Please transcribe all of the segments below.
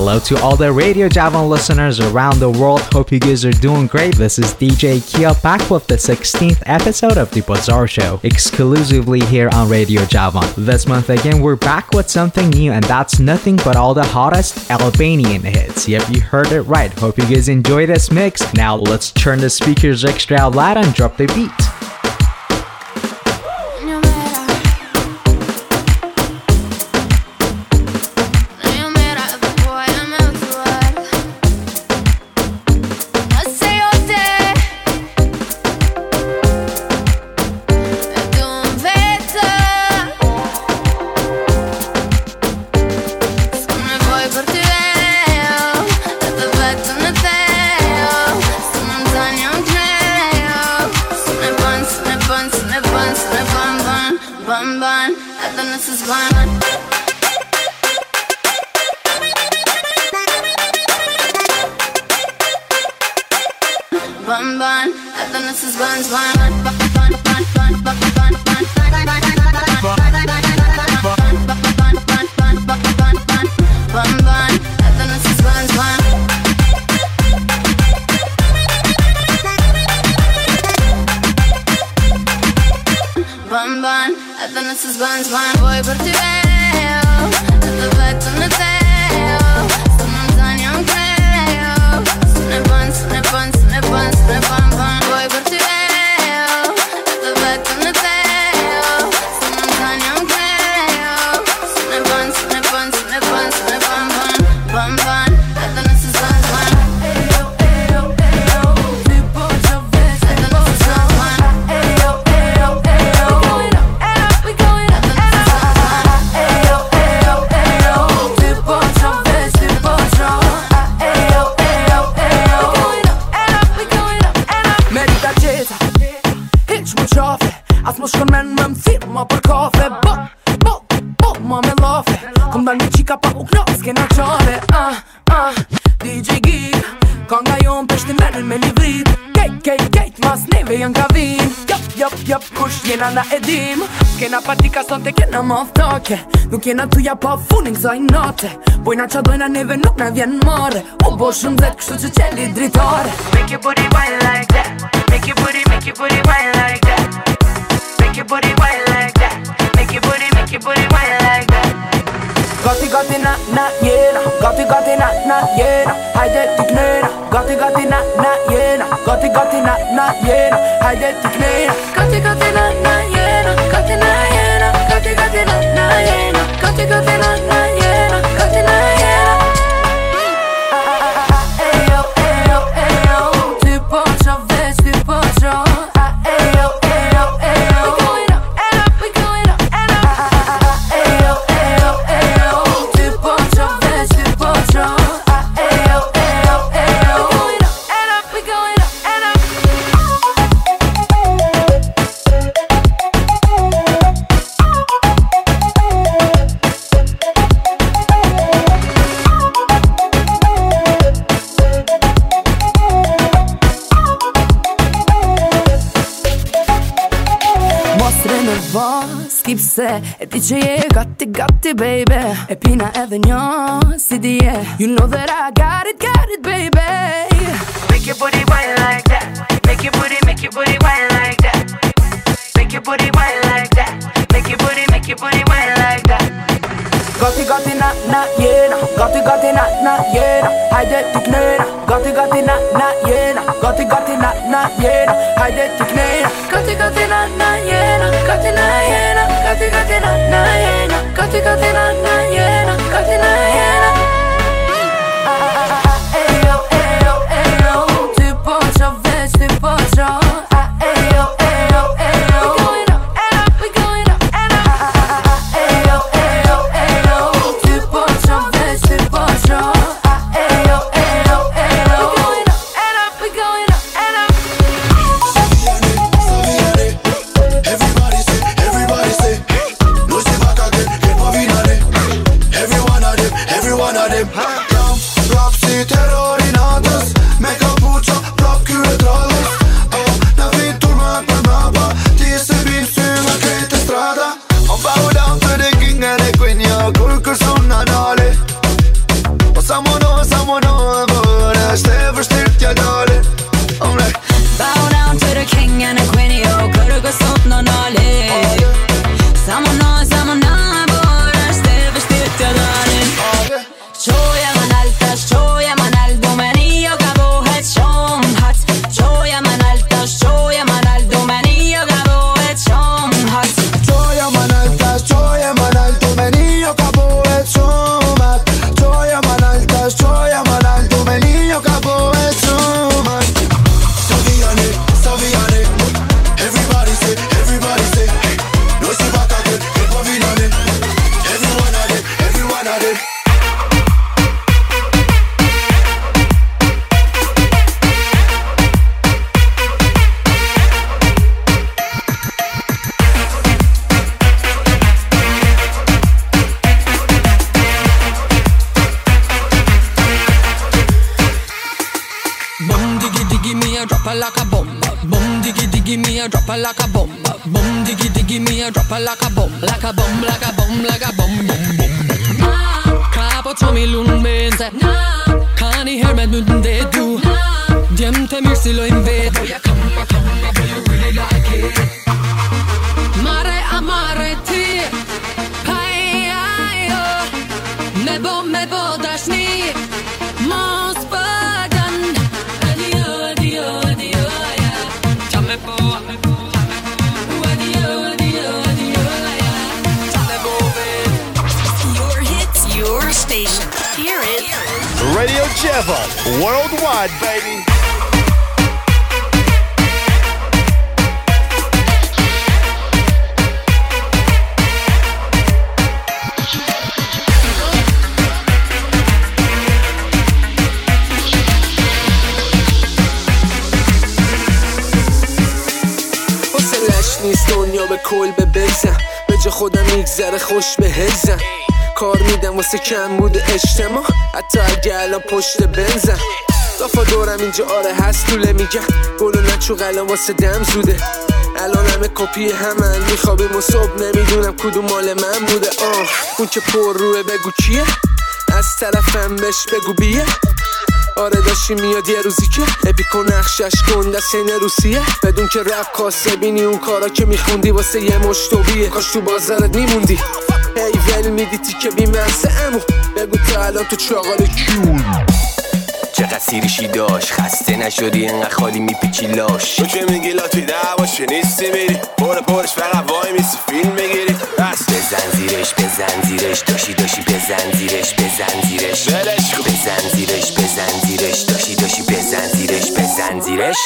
Hello to all the Radio Javan listeners around the world. Hope you guys are doing great. This is DJ Kia back with the 16th episode of The Bazaar Show, exclusively here on Radio Javan. This month again, we're back with something new, and that's nothing but all the hottest Albanian hits. Yep, you heard it right. Hope you guys enjoy this mix. Now let's turn the speakers extra loud and drop the beat. Kena patika sonte kena maftoke. Nuk jena tuja pa funin kësaj nate. Bojna qa dojna neve nuk na vjen mare. Unë bo shumë zet kështu që qeli dritare. Make your booty wine like that. Make your booty wine like that. Make your booty wine like that. Make your booty wine like that. Gati gati na na jena. Gati gati na na jena. Hajde t'i knena. Gati gati na na jena. Gati gati na na jena. Hajde t'i knena. Gati gati na na jena. Gati na jena. Gati gati na na jena. Gati gati na na jena. Gati na jena. Ejo, ejo, ejo. Ty po qa veç, ty po qa. Ejo, ejo, ejo. We going up and up, we going up and up. Ejo, ejo, ejo. Ty po qa veç, ty po qa. Ejo, ejo, ejo. We going up and up, we going up and up. Skip se, e ti që je gati gati baby. E pina edhe një si di je. You know that I got it baby. Make your booty wine like that. Make your booty wine like that. Make your booty wine like that. Make your booty wine like that. Gati gati na na jena. Gati gati na na jena. Hajde t'i knena. Gati gati na na jena. Gati gati na na jena. Hajde t'i knena. Gati gati na na jena. Gati na jena. Gati gati na na jena. Gati gati na na jena. Gati na jena. Ejo, ejo, ejo. Ty po qa veç, ty po qa. Ejo, ejo, ejo. We going up and up, we going up and up. Ejo, ejo, ejo. Ty po qa veç, ty po qa. Ejo, ejo, ejo. We going up and up, we going up and up. Everybody say drop her like a bomb. Boom diggy diggy me a drop her like a bomb. Like a bomb, like a bomb, like a bomb, bomb, bomb. Kapo çomi lun benze. Kan I her med nunden det du. Djem te mirë si lojnë vetë. Boja kampa, kampa, do you really like it? Mare amare ti. Pajajo. Me bo dashni. Mos pagan. Adio, adio, adio, ja. Qame po, adio, adio, adio, ja. Qame po, your hits, your station. Hear it. Radio Javon, worldwide, baby. نیست دنیا به کل بزن به جا خودم میگذره خوش به هزم کار میدم واسه کم بود اجتماع حتی اگه الان پشت بنزم دافا دورم اینجا آره هست طوله میگم گل و نچو قلم واسه دم زوده الان همه کپی همن میخوابیم و صبح نمیدونم کدوم مال من بوده اون که پر روه بگو کیه از طرفم بش بگو بیه آره داشتی میاد یه روزی که اپیکو نقشش گنده سین روسیه بدون که رپ کاسه بینی اون کارا که میخوندی واسه یه مشتویه کاش تو بازارت میموندی ول میدی تیکه بیمرسه امو بگو تا الان تو چاقال کیون چقدر سیریشی داشت خسته نشدی انقدر خالی میپیچی لاش تو که میگی لاتی دعواشه نیستی میری پرش فقط وای میسی فیلم میگیری بس بزن زیرش بزن زیرش داشی بزن زیرش بزن زیرش ولش کن بزن زیرش بزن زیرش داشی بزن زیرش بزن زیرش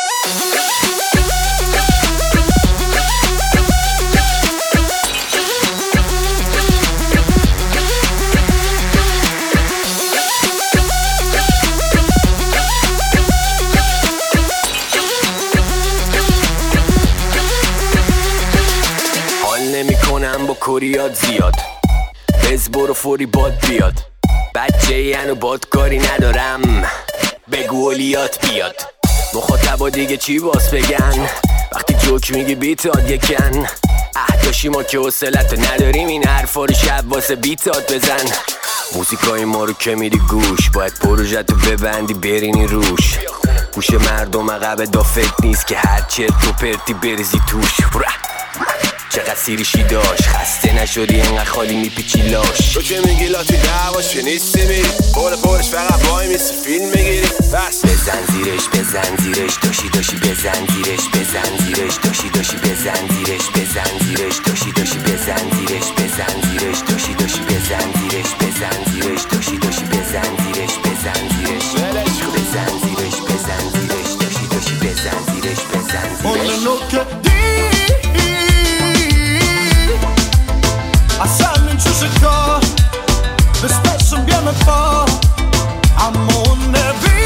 نمیکنم با کوریات زیاد بز برو فوری باد بیاد بچه ینو باد کاری ندارم بگو اولیات بیاد مخاطبا دیگه چی باز بگن وقتی جوک میگی بیتاد یکن داشی ما که حوصلتو نداریم این حرفا رو شب واسه بیتات بزن موزیکای ما رو که میری گوش باید پروژتو ببندی برینی روش گوش مردم عقب دافت نیست که هرچه تو پرتی بریزی توش چقدر سیریشی داشت خسته نشدی انقدر خالی میپیچی لاش تو که میگی لاتی دعواشه نیستی میری پرش فقط وای میسی فیلم میگیری بس بزن زیرش داشی بزن زیرش بزن زیرش داشی بزن زیرش بزن زیرش داشی بزن زیرش بزن زیرش داشی بزن زیرش بزن زیرش داشی بزن زیرش بزن زیرش ولش کن بزن زیرش بزن زیرش داشی بزن زیرش بزن زیرش Asami czuszyko, bezpiecznym wiemy po Amunewi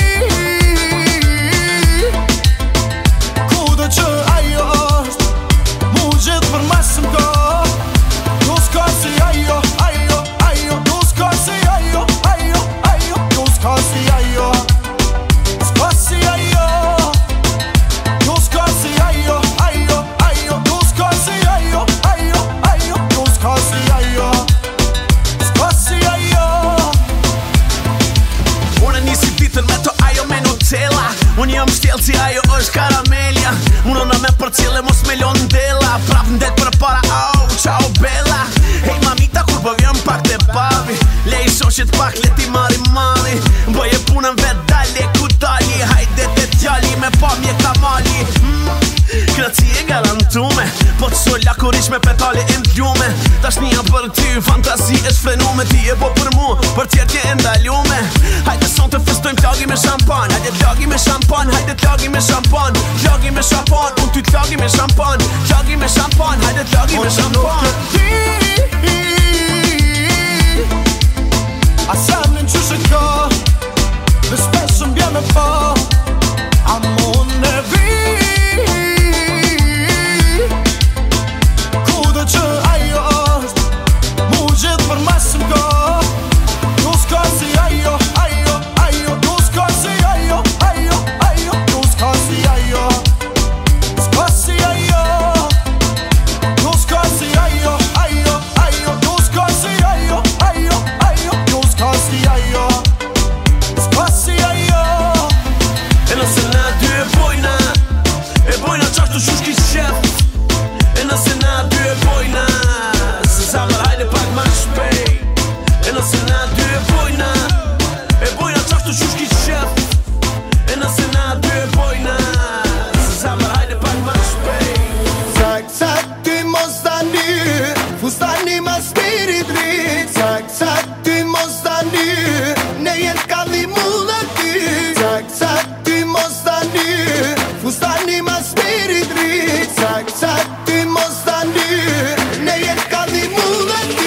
Kuda czy ajost Mużet vermasym go Duskasi ajo, ajo, ajo Duskasi ajo, ajo, ajo Duskasi ajo Duskasi ajo Duskasi ajo, ajo, ajo Duskasi ajo, ajo, ajo Duskasi ajo Duskasi ajo Unë nisi ditën me të ajo me Nutella Unë jam shtjellë si ajo është karamelja Unë në me për cile mos me lonë ndella Prap ndet për para, au, ciao bella Hej mamita kur po vjen pak të pavi Lej shoshit pak leti mari mali Bëje punën vet dali ku dali Hajde të djali me pamje kamali Kraci e garantume Po të solla kur ish me petale e ndlume Tash një për ty fantazi është frenume Ti e po për mu, për tjerë tje e ndalume Hajde son të festojmë t'lagi me shampan Hajde t'lagi me shampan, hajde t'lagi me shampan T'lagi me shampan, unë ty t'lagi me shampan T'lagi me shampan, hajde t'lagi me shampan A samim czuszyko Bezpiecznym wiemy po Amunewi Kuda czy ajost Mużet vermasym go Duskasi ajo, ajo, ajo Duskasi ajo, ajo, ajo Duskasi ajo Duskasi Fustani ma spirit rrit Cak, cak, ty mos tani Ne jen kalli mu dhe ty Cak, cak, ty mos tani Fustani ma spirit rrit Cak, cak, ty mos tani Ne jen kalli mu dhe ty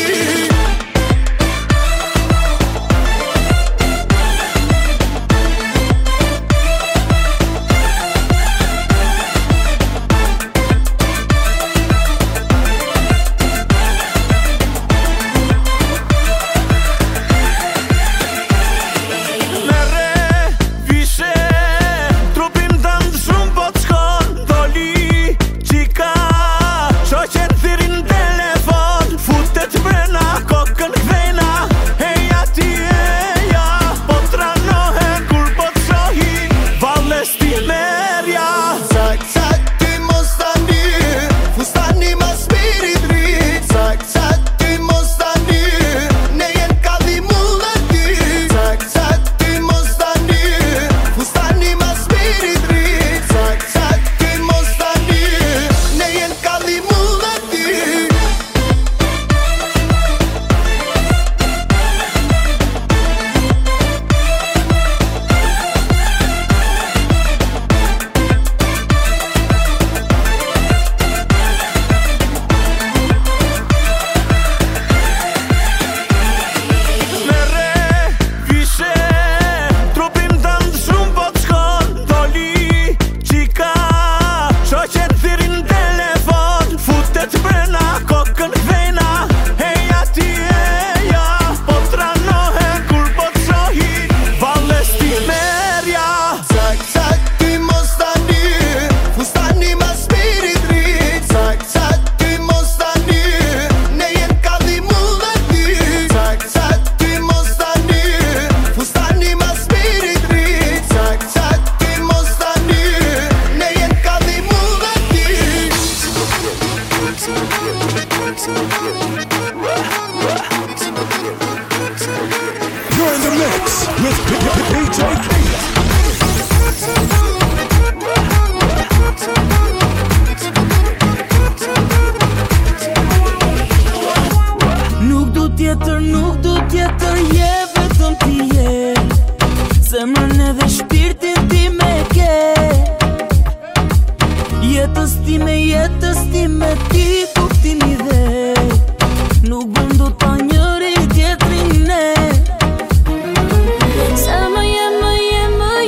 Sa më jem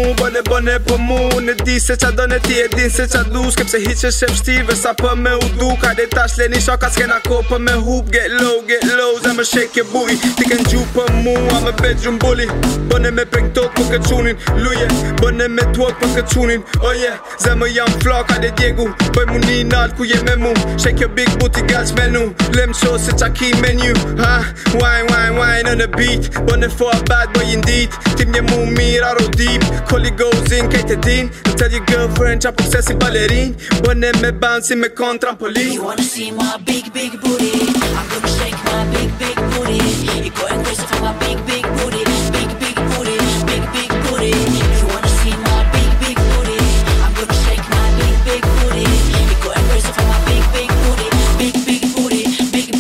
bone për mu. Në di se qa do në ti e din se qa du. S'kem se hiq është e vështirë sa për me u du. Ka dhe tash leni shaka s'kena ko për me hup. Get low, zemër shake e buj. Ti ken gju për mu, a me bedroom bully. Bone me peng tot për këtë qunin. Luje, bone me tuot për këtë qunin. Oh yeah, zemër jam flok, a dhe djegu. Bëj mu një nalt ku je me mu. Shake your big booty girls menu. Lem show se qa ki menu. Ha, wine on the beat. Bone for a bad boy indeed. Tim një mu mirë aro deep. Collie goes in, kejt e din. Tell your girlfriend qa përse si ballerin. Bone me bounce me kon trampolin. You wanna see my big booty? I'm gonna shake my big booty. You going crazy for my big booty. Big booty, big booty. You wanna see my big booty? I'm gonna shake my big booty. You going crazy for my big booty. Big booty, big.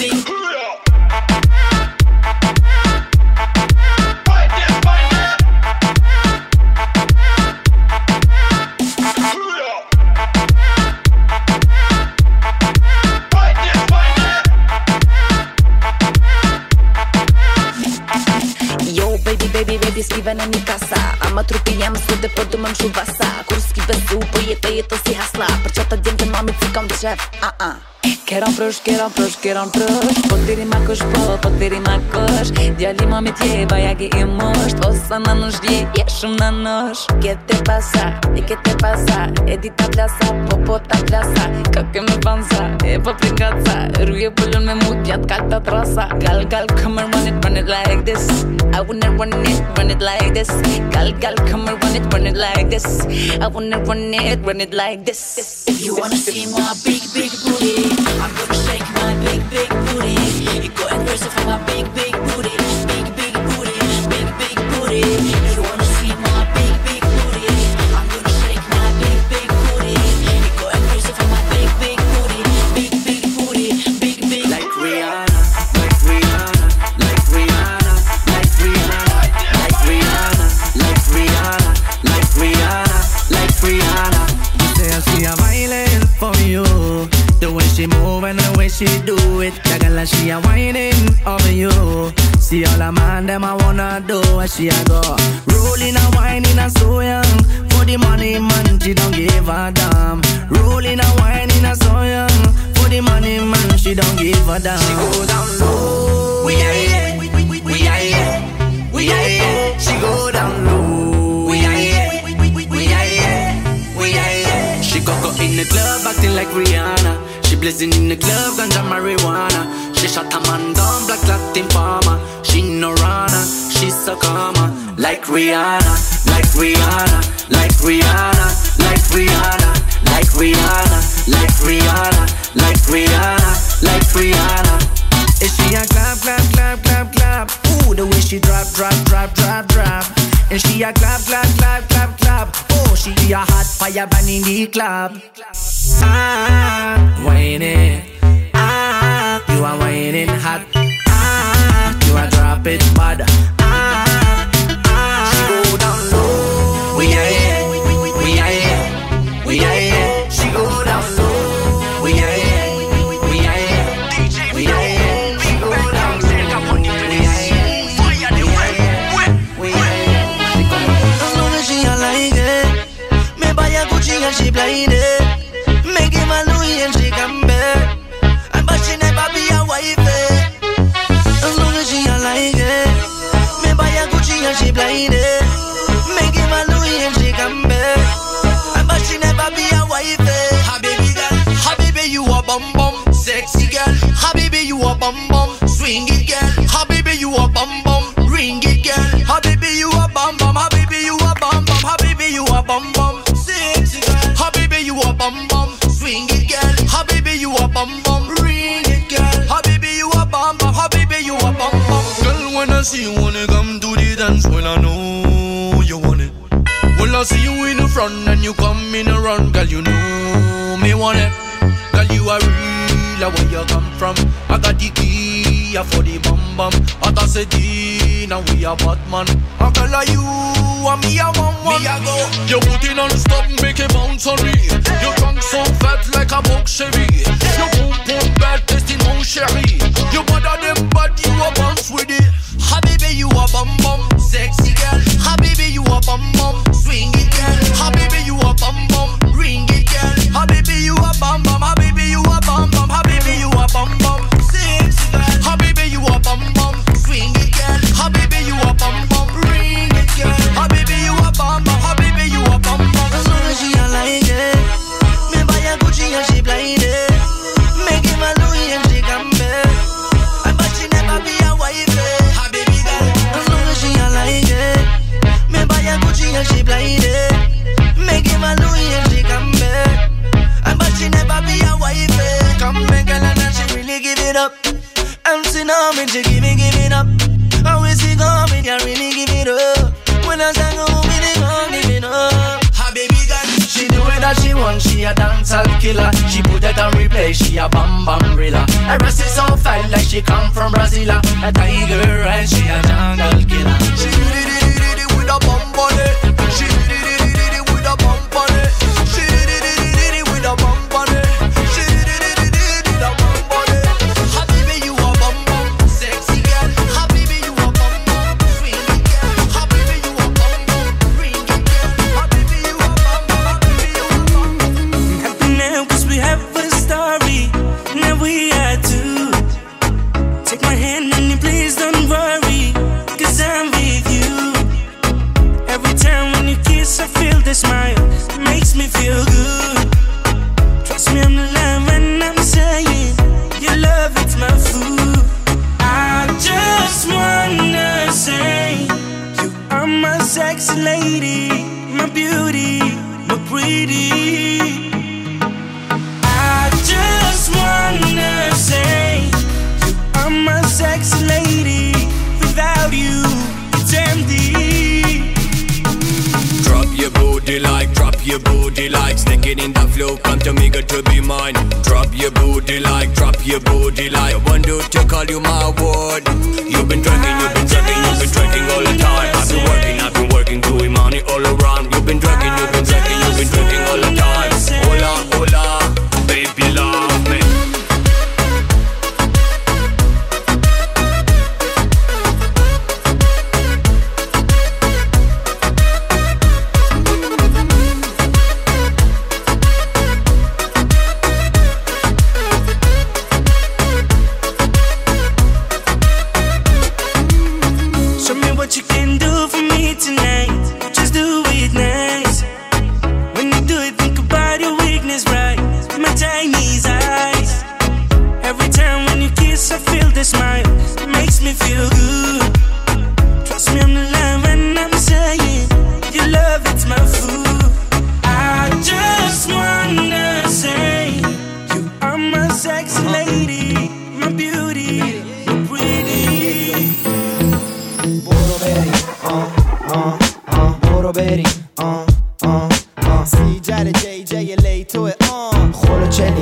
Baby, skrivene mi kasa Ama trupi jem s'vede për du më mshu vasa Kur s'ki besu, po jeto si hasla Për qata djem të mami si kam të qef Keron prosh Po tiri ma kush po tiri ma kush Djali mami tje, bajagi I mosht Osa në nësh dje, je shumë në nësh Kete pasa, e di ta plasa, po ta plasa Kake me panza, e po prikaca Ruje pullon me mut, jat kalta trasa Gal, come and run it like this I wanna run it like this Gal, come and run it like this I wanna run it like this If you wanna see my big booty I'm gonna shake my big booty You going crazy for my big booty Big booty, big booty If you wanna see my big booty I'm gonna shake my big booty You going crazy for my big booty Big booty, big Like Rihanna, like Rihanna, like Rihanna, like Rihanna, like Rihanna, like Rihanna, like Rihanna, like Rihanna. Say I see her smiling for you. The way she move and the way she do it, that girl she a whining over you. See all the man them I wanna do as she a go. Rolling and whining and so young. For the money man she don't give a damn. Rolling and whining and so young. For the money man she don't give a damn. She go down low. We are here. We are here. We are here. She go down low. We are here. We are here. We are here. She go in the club acting like Rihanna. She blazing in the club, ganja marijuana. She shot a man down, black Latin farmer. She no runner, she's so calmer. Like Rihanna, like Rihanna, like Rihanna, like Rihanna, like Rihanna, like Rihanna, like Rihanna, like Rihanna. Is she a clap, clap, clap, clap, clap? Ooh, the way she drop, drop, drop, drop, drop. And she a clap, clap, clap, clap, clap. Oh, she a hot fire burn in the club. Whining. You are whining hot. You are drop it bad. She go down low. We are here. We are here. We are here. She go down low. We are here. We are here. We are here. She go down low. We are here. We are here. As long as she like it, me buy a Gucci and she blind it. Make him a Louis and she come back. But she never be a wifey. As long as she like it, me buy a Gucci and she blind it. Make him a Louis and she come back. But she never be a wifey. Habibi girl, Habibi you a bum bum, sexy girl. Habibi you a bum bum, swing it girl. Habibi you a bum bum, ring it girl. Habibi you a bum bum, Habibi you a bum bum, Habibi you a bum bum, sexy girl. Habibi you a bum bum, swing it girl. Habibi you a bum bum, ring it girl. Habibi you a bum bum, Habibi you a bum bum. Girl, when I see you wanna come to the dance, well I know you want it. Well I see you in the front and you come in the run, girl you know me want it. Girl you are real, where you come from. I got the key for the bum bum. I got the now we a Batman. I call you and me a one. Me a go. You put it on stop, make it bounce on me. Your trunk so fat like a box Chevy. Your boom boom bad, tasting mon chéri. You better them bad, you a bounce with it. Habibi you a bum bum, sexy girl. Habibi you a bum bum, swing it. giving up, and you giving up. How is it going? You really give it up. When I sang home, it ain't giving up. Her baby got, she do it that she wants. She a dancehall killer. She put it on replay. She a bam bam rilla. Her breast is so fat like she come from Brazil. A tiger right, she a jungle killer. She did it with a bump on it. She did it with a bump on it. She did it with a bump on it. She did it with a bump on it. Habibi, you a bum bum, sexy girl. Habibi, you a bum bum, sweet girl. Habibi, you a bum bum, green girl. Habibi, you a bum bum, habibi, you a bum bum. Happy now 'cause we have a story. Now we had to take my hand and you please don't worry, 'cause I'm with you. Every time when you kiss I feel the smile, it makes me feel good. Trust me, I'm alive when I'm saying your love, it's my food. I just wanna say you are my sexy lady, my beauty, my pretty. I just wanna say you are my sexy lady. Without you, it's empty. Drop your booty like, stick it in the flow, come to me, got to be mine. Drop your booty like, I want to call you my word. You've been drinking all the time. I've been working, doing money all around. You've been drinking all the time. Hola, baby, love me. Show me what you can do for me tonight. Just do it nice. When you do it, think about your weakness, right? My Chinese eyes. Every time when you kiss, I feel the smile. It makes me feel good. Trust me, I'm alive when I'm saying your love, it's my food. I just wanna say you are my sexy lady, my beauty, my pretty. برو بریم سیجر جی جی لیتوه خورو چلی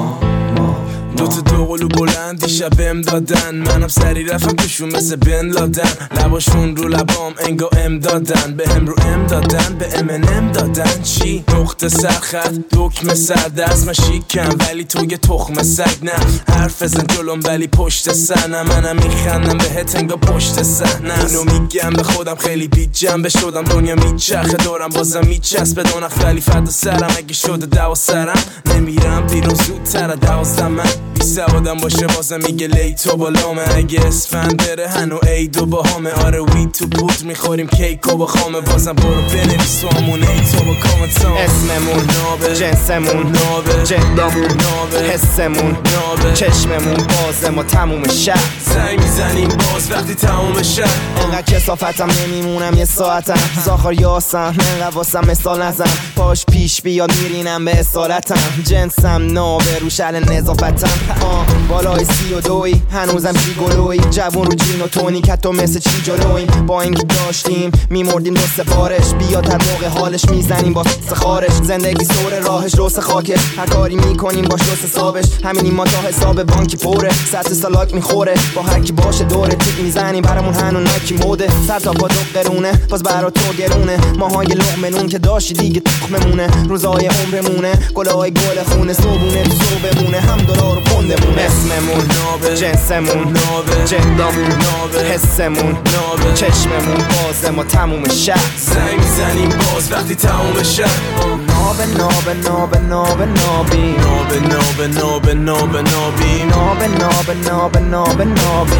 دوتا دو قلو بلند دیشب بهم دادن، منم سری رفتم توشون مثل بن لادن. لباشون رو لبام انگا ام دادن، به هم رو ام دادن، به ام دادن. چی؟ نقطه سرخط دکمه سردست، من شیکم ولی تو یه تخم سگ. نه حرف بزن جلوم ولی پشت سرنم، منم میخندم بهت انگا پشت صحنه. اینو میگم به خودم خیلی بی جنبه شدم، دنیا میچرخه دورم بازم میچسبه. دو نخ ولی فردا سرم اگه شده دوا سرم، نمیرم بیرون زودتر 12 من. بی سوادم باشه بازم میگه لیتو بالامه، اگه اسفند بره هنو ایدو با همه. آره وی تو پود میخوریم کیکو با خامه، بازم برو بنویس تو همون ایتو با کامنتام. اسممون نابه، جنسمون نابه، جندمون نابه، حسمون نابه، چشممون بازه ما تموم شب زنگ میزنیم باز وقتی تموم شب. انقدر کسافتم نمیمونم یه ساعتم، زاخار یاسم انقدر واسم مثال نزن. پاش پیش بیاد میرینم به اصالتم، جنسم نابه رو شل نظافتم. بالای 32 هنوزم جیگولوی، جوون رو جین و تونی کتو مثل چی جلویم. با اینکه داشتیم میمردیم دو سپارش، بیاد هر موقع حالش میزنیم با سخارش. زندگی سور راهش روس خاکش، هر کاری میکنیم باش روس حسابش. همینیم ما تا حساب بانکی پره، سطح سالاک میخوره با هر کی باشه دوره. تیک میزنیم برامون هنو ناکی موده، سر تا پا دو قرونه باز برا تو گرونه. ماهای لقمه نون که داشتی دیگه تخممونه، روزای عمرمونه گلای گل خونه. صبونه صبحمونه هم دلار و پوندمونه. اسممون نابه، جنسمون نابه، جندمون نابه، حسمون نابه، چشممون بازه ما تموم شب زنگ میزنیم باز وقتی تموم شب. نابه نابه نابه نابه نابی، نابه نابه نابه نابه نابی، نابه نابه نابه نابه نابی،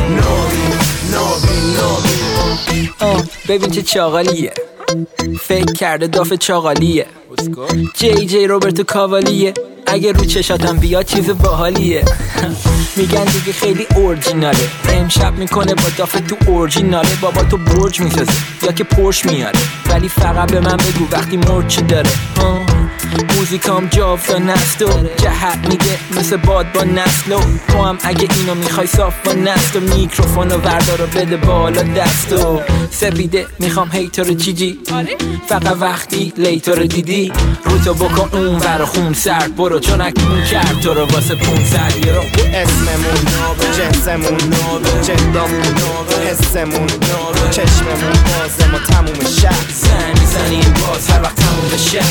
نابی نابی. ببین چه چاقالیه، فکر کرده داف چاقالیه. جی جی روبرتو کاوالیه، اگه رو چشاتم بیاد چیز باحالیه. میگن دیگه خیلی اورجیناله، امشب میکنه با داف تو اورجیناله. بابا تو برج میسازه یا که پرش میاره، ولی فقط به من بگو وقتی مرچی داره. موزیکام جاودان است و جهت میده مثل باد با نسل و تو هم اگه اینو میخوای صاف با نست و میکروفونو وردار و بده بالا دست و سپیده میخوام هیتر جیجی فقط وقتی لیتر دیدی رو تو بکن اون ور خون سرد برو چون اکنون کرد تو رو واسه 500 یورو اسممون جنسمون جندامون حسمون چشممون بازه ما تموم شب زن میزنیم باز هر وقت تموم شه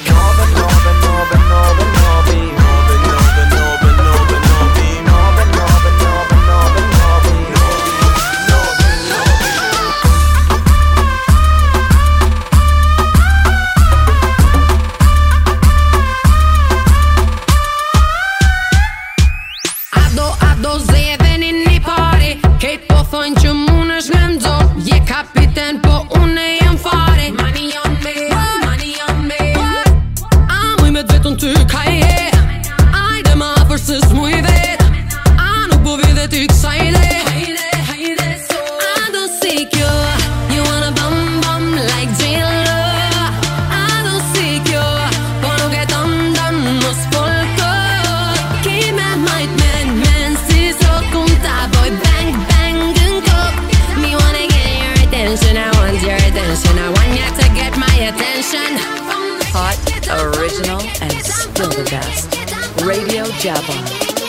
Hot, original, and still the best. Radio Javon.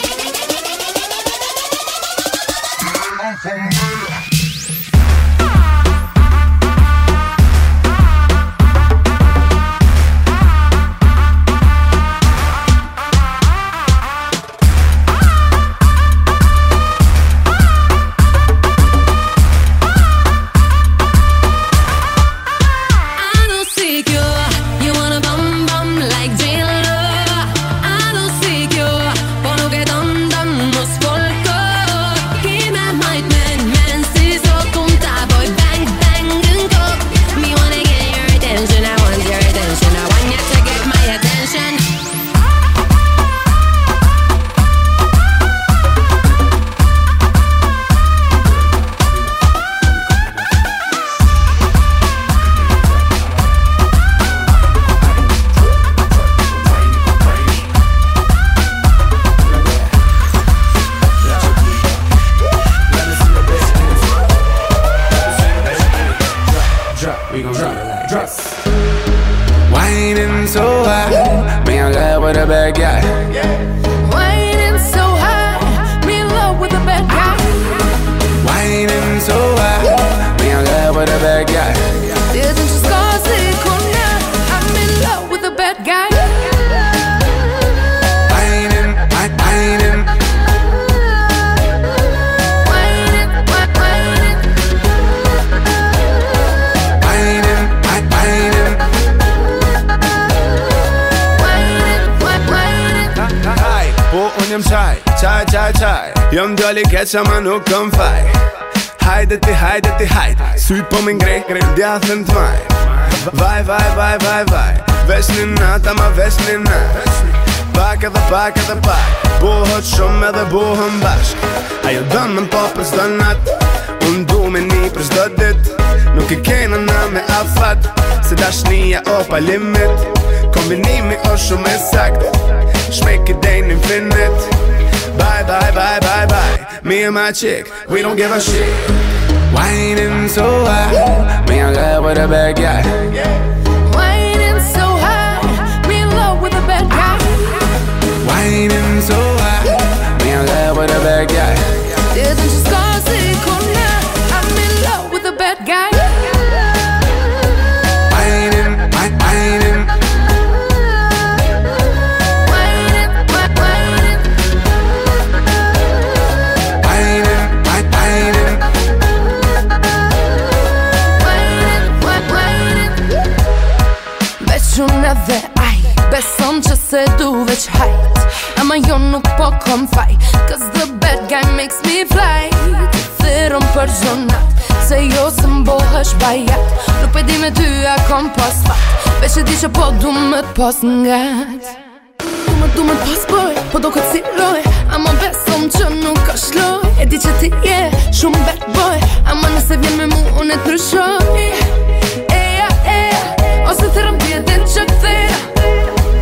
Whining so high, me in love with a bad guy. Whining so high, me in love with a bad guy. Whining so high, me in love with a bad guy. Didn't just cause it cool now, I'm in love with a bad guy. Whining, whining. Jam chai Jam jolly catcha man nuk këm faj Hajde ti, syt po m'ngrej, djathën t'maj Vaj, vesh një nata ma vesh një nat Pak edhe pak, bohët shumë edhe bohën bashk Ajo dënë më n'po për s'do nat Unë du me një për s'do dit Nuk I kena na me afat Se dashnia o pa limit Kombinimi o shumë e sakt Shmek I dejnë infinite Bye Me and my chick, we don't give a shit Whining so high Me in love with a bad guy Whining so high Me in love with a bad guy Whining so high Me in love with a bad guy Didn't just cause it cool now I'm in love with a bad guy Whining Unë edhe aj Beson që se du veç hajt Ama jo nuk po kom faj Cause the bad guy makes me fly Thirëm për zonat Se jo se m'bohësh bajat Nuk pe di me ty a kom pos fat Veç e di që po du me t'pos ngat Du me t'pos boj Po do këtë si loj Ama besom që nuk është loj E di që ti je shumë bad boy Ama nëse vjen me mu unë e t'ndryshoj Ose thërëm t'jetin që këthera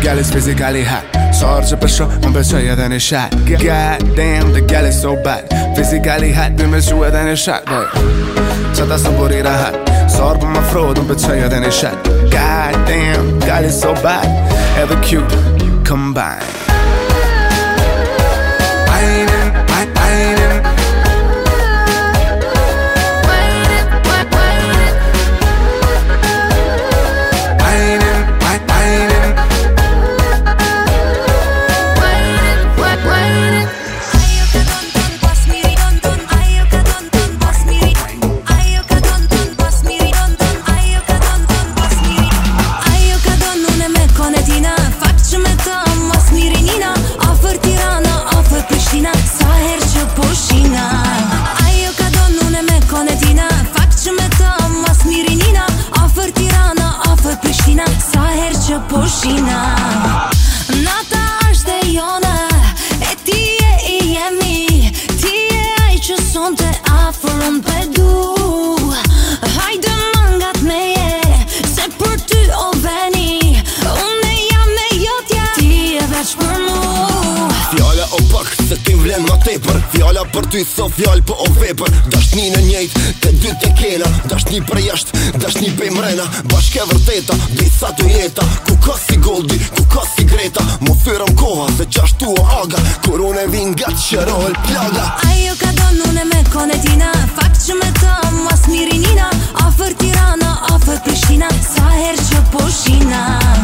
gal is physically hot. Sarge për shoh, më pëlqej edhe në shot. God damn, the gal is so bad. Physically hot, dhe më shu edhe në shot. Qata së buri rahat. Sarë për më frod, më pëlqej edhe në shot. God damn, gal is so bad. Edhe cute, combine. Nata është e jone, e ti e I jemi. Ti e ai që sonte afër unë pedu. Hajde mangat meje, se për ty o veni. Unë jam me jotja, ti e veç për mu. Fjalla o pak, se ti vlen ma tepër. Fjalla për ty so fjall po o vepër. Dashni në njejt, te dy te kena. Dashni për jasht, dashni pe mrena. Bashke vërteta, disa të jeta. Ku ka si Goldi, ku ka si Greta. Mu thyrëm koha, se qashtu o aga. Kur unë e vin nga të shërol plaga. Ajo ka don unë me konetina. Fakt që me të mas mirinina. Afer Tirana, afer Prishtina. Sa her që po shina.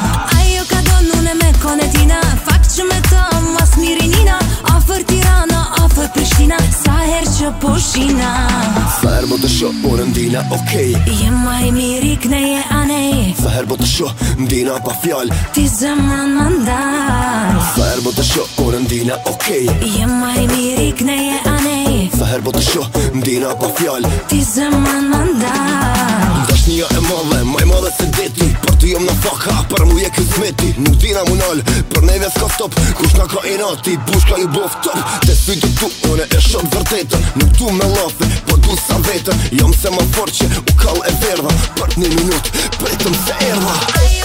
Ajo ka don unë me konetina. Fakt që me të mas mirinina. Afer Tirana, afer Prishtina. Sa her që po shina. Sa her bo të sho, unë ndina okej. Jem ma I miri kneje anej. Sa her bo të sho, ndina pa fjall. Ti zemrën më ndaj. Sa her bo të sho, unë ndina okej. Jem ma I miri kneje anej. Sa her bo të sho, ndina pa fjall. Ti zemrën më ndaj. Dashnia e madhe, maj madhe se deti. Për ty jom në faka, për mu je kismeti. Nuk dina mu nal, për neve s'ka stop. Kush na ka inati, bushka ju bof top. Te sytë tu, une e shok vërtetën. Nuk tu me lafe, po du sa vetën. Jom se ma fort që u kall e verdha. Për 1 minut, pritëm se erdha.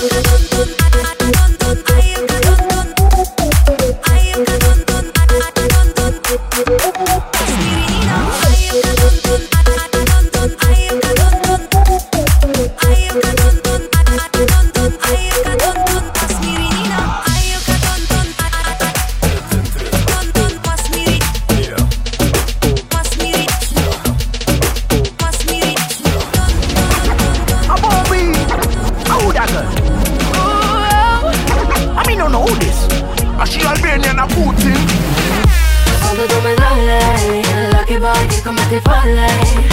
Come ti falle,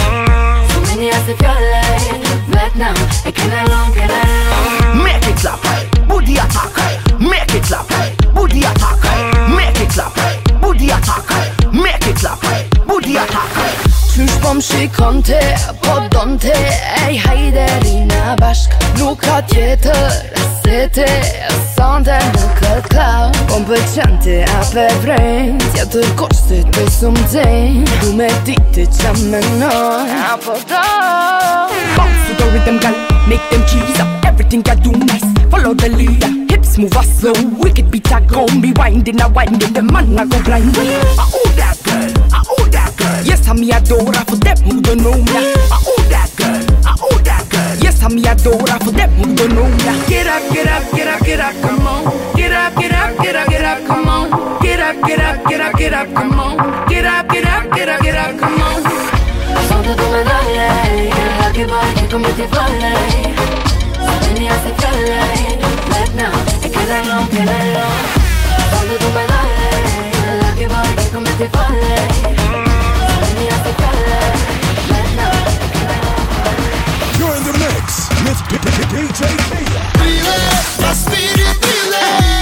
su mini a se fiolle. Vietnam, e che ne long, che ne long. Make it clap, booty attack. Make it clap, booty attack. Make it clap, booty attack. Make it clap, booty attack. Qysh po m'shikon te, po don te. Ej, hajderina bashk. Nuk ka tjetër, se te sante në këtë klau. Po m'pëlqen ti ape vrejn. Tjetër koshtit të sumëzejn. Du me diti që menoj. Apo do. Bounce to the rhythm, girl, make them cheese up. Everything I do nice, follow the leader. Hips move us slow, wicked beat I gon' be winding, I winding. The man I go blind. Oh that girl, oh that girl. Yes, I'm me adora for them who don't know me. Oh that girl, oh that girl. Yes, I'm me adora for them who don't know me. Get up, get up, get up, get up, come on. Get up, get up, get up, get up, come on. Get up, get up, get up, get up, come on. Get up, get up, get up, get up, come on. Sotto tu me dalle, che vai che come ti falle. Vieni a se fiolle. Vietnam, e che ne long, che ne long. Sotto tu me dalle, che vai che come ti falle. Vieni a se fiolle. Vietnam, e che ne long. You're in the mix with DJ Kia. Brille, la spirit brille.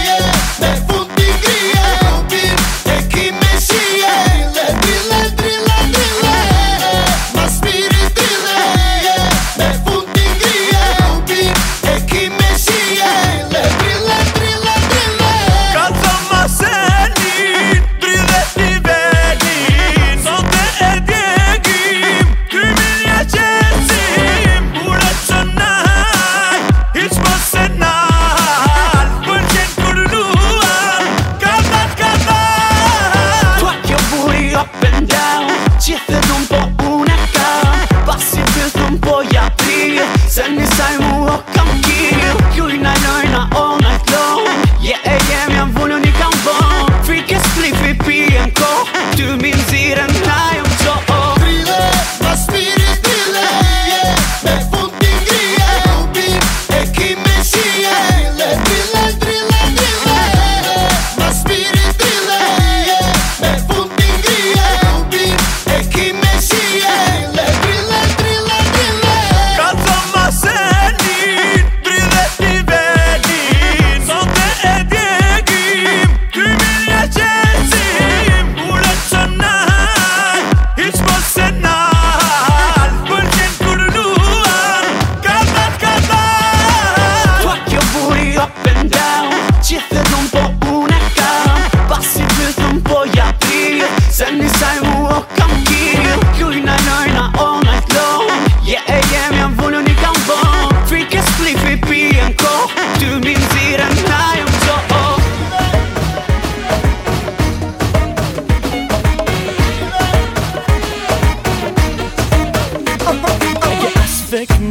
Me fundi grille. E chi me scie. Le brille, brille, brille. La spirit brille. Me fundi grille. E chi me scie. Le brille, brille, brille. Cazzo ma seni, brille ti vedi. Sonte e djegim, krymini e qesim. Ura që naj, hiq më se nal. Përqen kur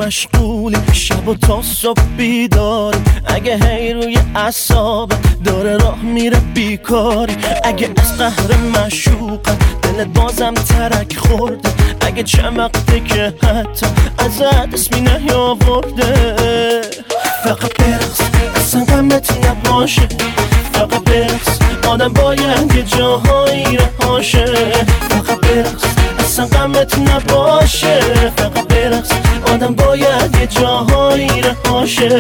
مشغولی شب و تا صبح بیداری اگه هی روی اعصابت داره راه میره بیکاری اگه از قهر معشوقت دلت بازم ترک خورده اگه چند وقته که حتی ازت اسمی نیاورده فقط برقص اصلا غمت نباشه فقط برقص آدم باید یه جاهایی رهاشه فقط برقص اصلا غمت نباشه فقط برقص آدم باید یه جاهایی رهاشه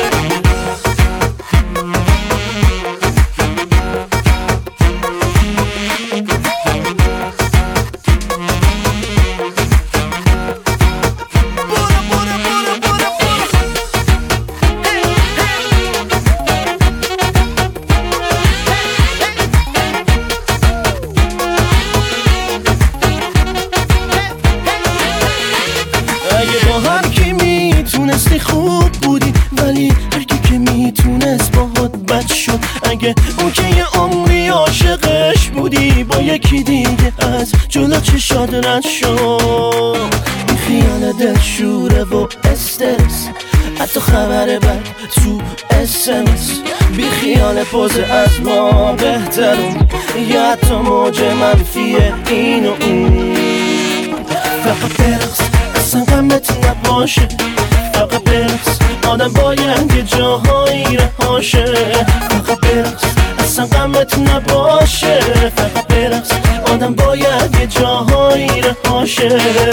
خوب بودی ولی هرکی که میتونست باهات بد شد اگه اون که یه عمری عاشقش بودی با یکی دیگه از جلو چشات رد شد این خیال دلشوره و استرس حتی خبر بد تو SMS بی خیال پوز از ما بهترون یا حتی موج منفیه این و اون فقط برقص اصلا غمت نباشه فقط برقص آدم باید یه جاهایی رهاشه فقط برقص اصلا غمت نباشه فقط برقص آدم باید یه جاهایی رهاشه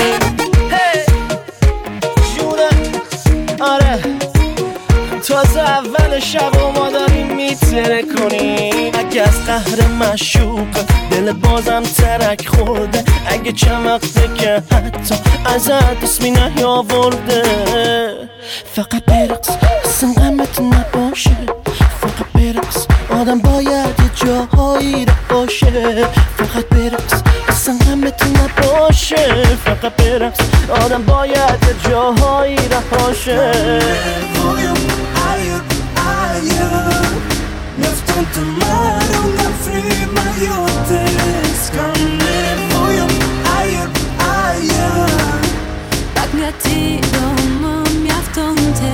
آره تازه اول شب و ما داریم میتره کنیم اگه از قهر معشوق دلت بازم ترک خورده اگه چند وقته که حتی ازت اسمی نیاورده فقط برقص اصلا غمت نباشه فقط برقص آدم باید یه جاهایی باشه فقط برقص اصلا غمت نباشه فقط برقص آدم باید یه جاهایی باشه Neftonte mar una frima io te scanne voglio aia Tak mi attido ma mi aftonte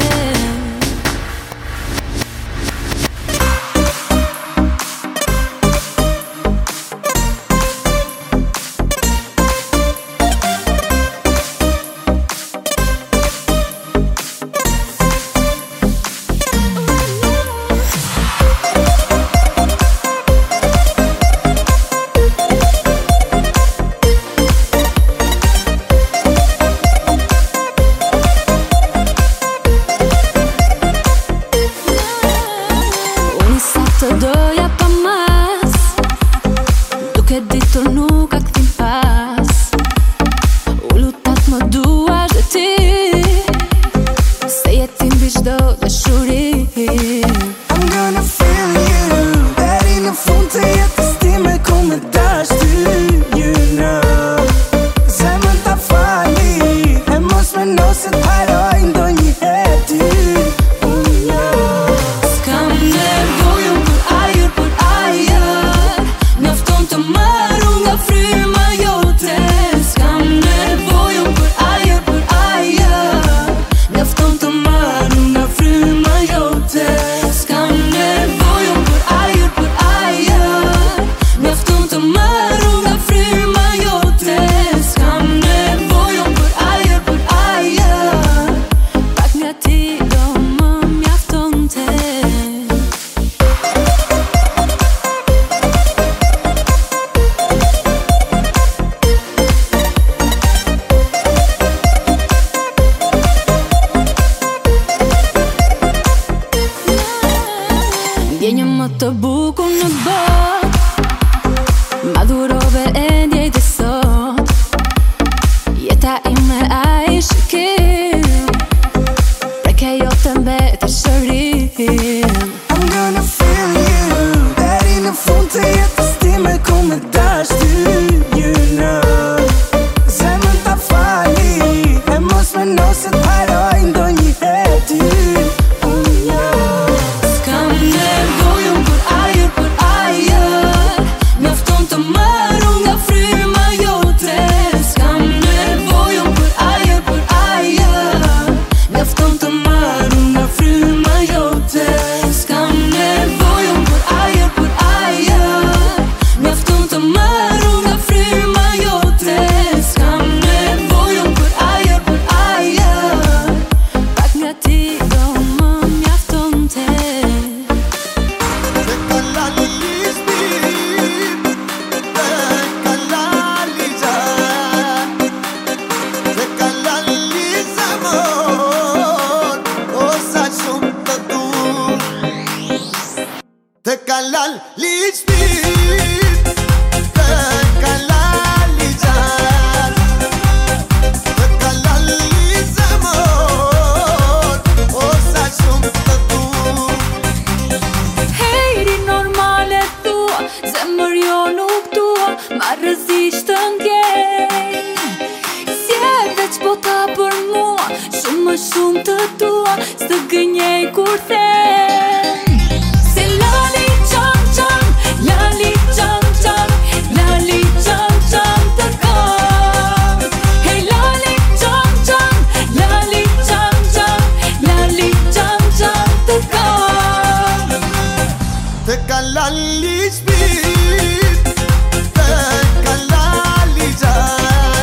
Shumë të tua, së gënjej kur them. Se lali qam qam, lali qam qam, lali qam qam të kam. Hey lali qam qam, lali qam qam, lali qam qam të kam. Të ka lali shpit, të ka lali qam.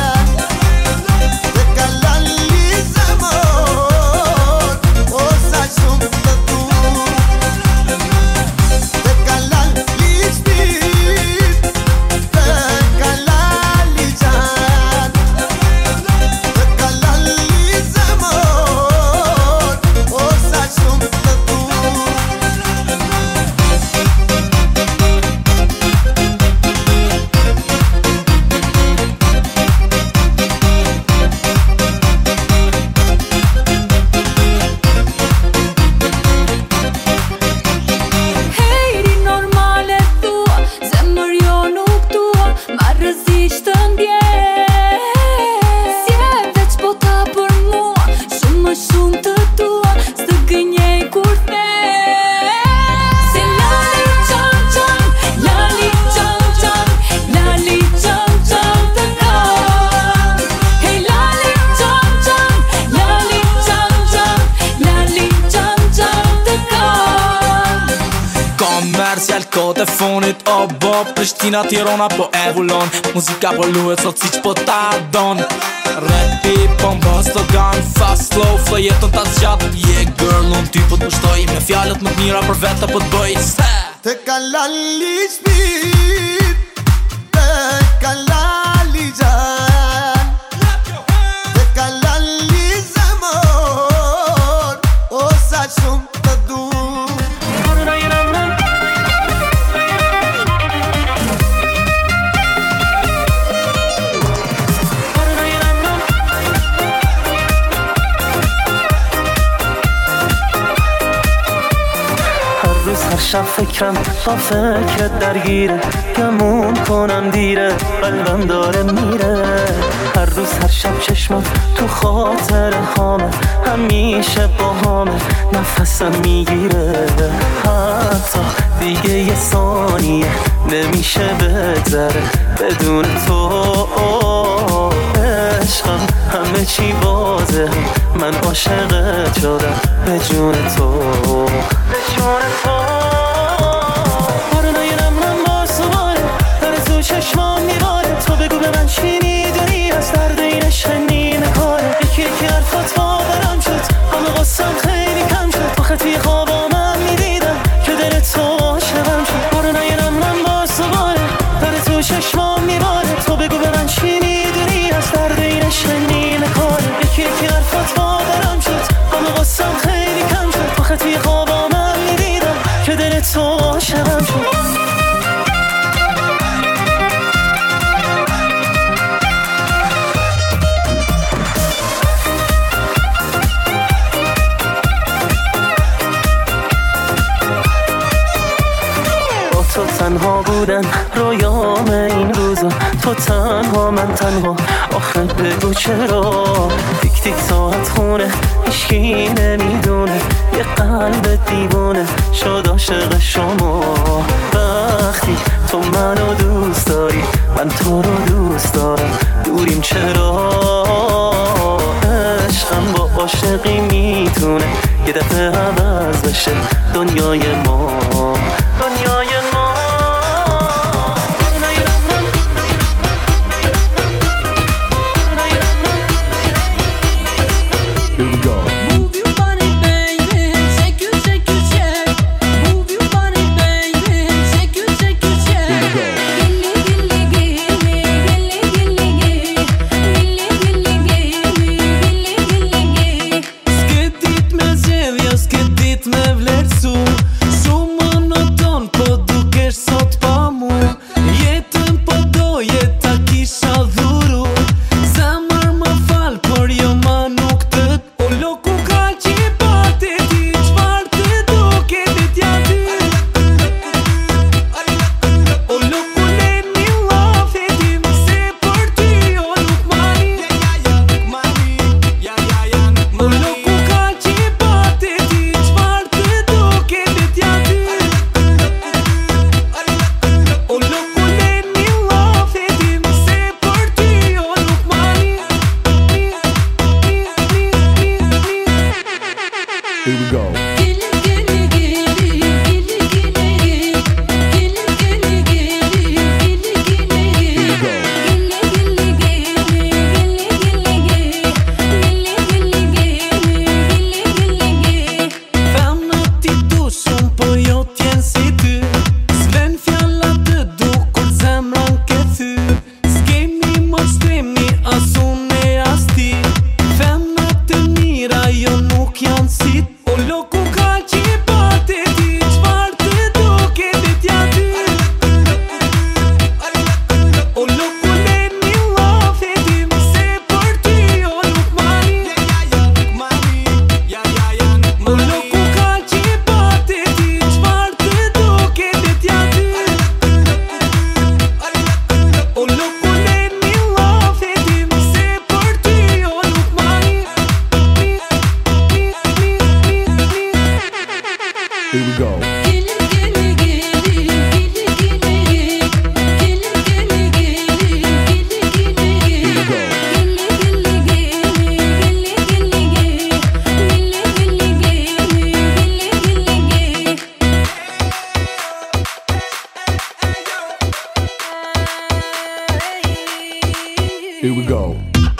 Telefonit o bo, Prishtina, Tirana po evullon. Muzika po luhet sot si që po ta don. Rapi po mba slogan, fast slow, flow jeton ta zgjat. Yeah girl, unë ty po t'mushtoj, me fjallet më t'mira për veta po t'bëj. Të ka lali shpit, të ka lali gjan, të ka lali zamor, o sa shumë të du. هر شب فکرم با فکرت درگیره گمون کنم دیره قلبم داره میره هر روز هر شب چشمم تو خاطر هامه همیشه با هامه نفسم میگیره حتی دیگه یه ثانیه نمیشه بگذره بدون تو عشقم همه چی واضحه من عاشقت شدم به جون تو به جون تو چشمان میباره تو بگو به من چی میدونی از درد این عشق نیمه کاره یکی یکی حرفات باورم شد همه قصم خیلی کم شد آخه توی خوابا من میدیدم که دل تو عاشقم شد بارو نیرم من باز دوباره در تو چشمان میباره تو بگو به من چی میدونی از درد این عشق نیمه کاره یکی یکی حرفات باورم شد همه قصم خیلی کم شد آخه توی خوابا من میدیدم که دل تو عاشقم شد تو تنها بودن رویام این روزا تو تنها من تنها آخه بگو چرا تیک تیک ساعت خونه هیچکی نمیدونه یه قلب دیوونه شد عاشق شما وقتی تو منو دوست داری من تو رو دوست دارم دوریم چرا عشقم با عاشقی میتونه یه دفعه عوض بشه دنیای ما دنیای ما Me vlerësu, shumë monoton po Here we go. Here we go.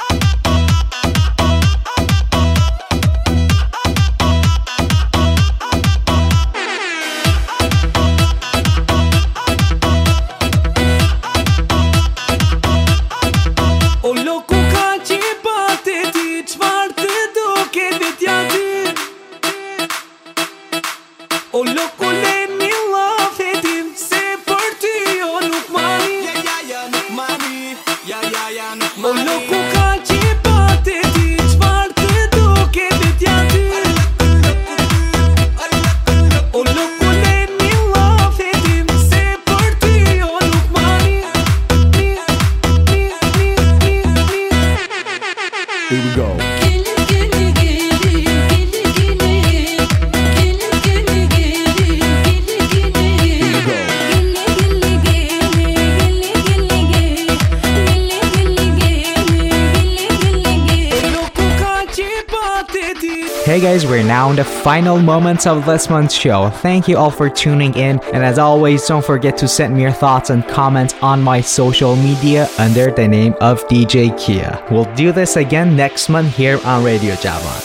Hey guys, we're now in the final moments of this month's show. Thank you all for tuning in, and as always, don't forget to send me your thoughts and comments on my social media under the name of DJ Kia. We'll do this again next month here on Radio Javan.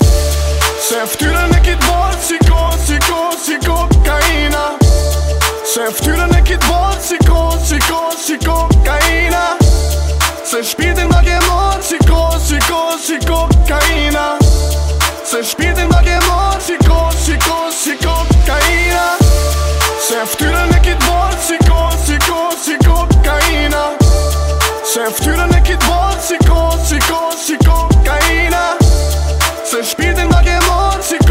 Se shpirtin ma ke marrë si kokaina. Se ftyrën e kit barë si kokaina. Se ftyrën e kit barë si kokaina. Se shpirtin ma ke marrë si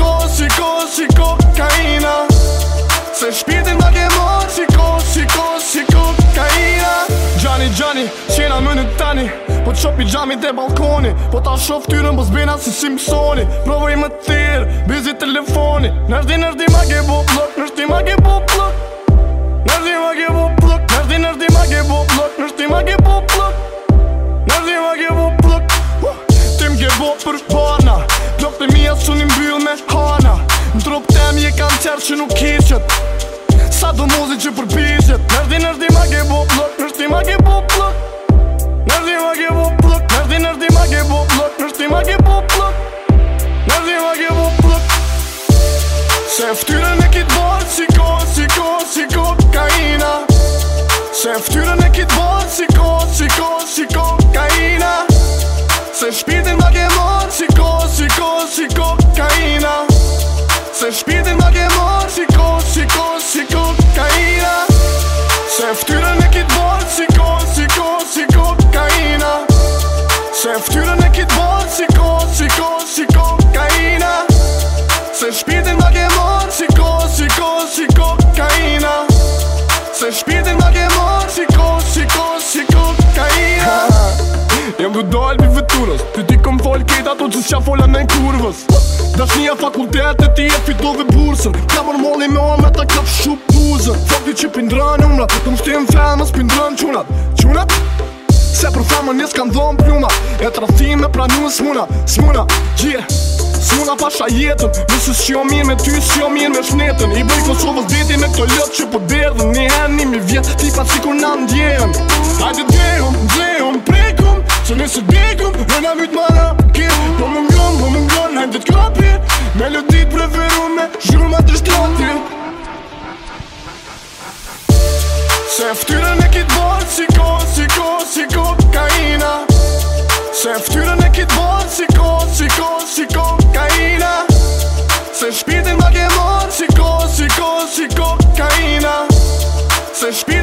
kokaina. Se shpirtin ma ke marrë si kokaina. Gjani, qena më në tani, po t'shop i gjamit e balkoni, po ta shof tyrën po zbena si Simpsoni. Provoj më thirë, bizi telefoni. Nërdi ma ke bo blok, nërdi ma ke bo blok. Nërdi ma ke bo blok, nërdi ma ke bo blok. Nërdi ma ke bo blok, nërdi ma ke bo blok. Tim ke bo për bana, blok të mija su një mbyll me hana. Në trup tem je kam qerë që nuk kishet, sa do muzi që përbishet. Nërdi ma ke bo blok, nërdi ma ke bo blok. Nërdi ma ke bo blok, nërdi ma ke bo blok. Nërdi ma ke bo blok, nërdi ma ke bo blok. Se ftyrën e kit barë si kokaina. Se ftyrën e kit barë si kokaina. Se shpirtin ma ke marrë si kokaina. Se shpirtin ma ke marrë si kokaina. Se ftyrën e kit barë si kokaina. Se ftyrën e kit barë si kokaina. Se shpirtin ma ke marrë si kokaina. Se shpirtin ma ke marrë si kokaina. Jem du dal pi veturës, ty kom fol kejt ato që s'ja fola me kurvës. Dashnia fakultet e ti e fitove bursën, ka mërmoni me me ta kap shup buzën. Fakti që pindran umrat, të mështim femës pindran qunat. Qunat? Se për femën jes kanë dhom pluma, e të rathime pra një s'muna, gjie. s'muna pasha jetën. Nëse s'jo mirë me ty, s'jo mirë me shnetën. I bëj Kosovës deti me këto lëtë që po derdhën. Një hen, një vjet, tipa sikur na ndjerën. Hajde dehum, prekum, se nëse dekum, rëna mytë mara kim. Po më ngon, hajde t'kapi, melodit preferume, zhurma të shtrati. Se ftyrën e kitë barë, si kokaina. Se ftyrën e kitë barë, si kokaina. Se shpirtin ma ke marë, si kokaina. Se shpirtin